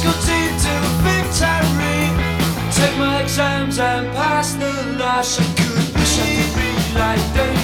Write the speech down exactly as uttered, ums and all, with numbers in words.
difficulty to victory. Take my exams and pass the last. I could wish I could be like they